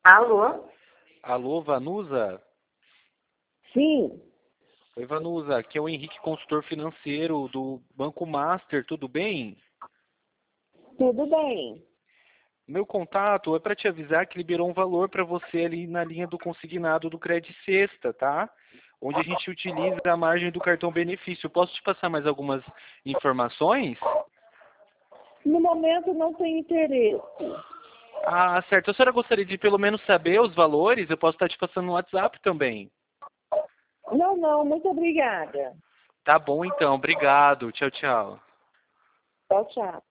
Alô? Alô, Vanusa? Sim, Oi, Vanusa, aqui é o Henrique, consultor financeiro do Banco Master, tudo bem? tudo bem. Meu contato é para te avisar que liberou um valor para você ali na linha do consignado do Credit Sexta, tá? Onde a gente utiliza a margem do cartão benefício. Posso te passar mais algumas informações? No momento não tenho interesse. Ah, certo. A senhora gostaria de pelo menos saber os valores? Eu posso estar te passando no WhatsApp também. Não, não, muito obrigada. Tá bom então, obrigado. Tchau, tchau. Tchau, tchau.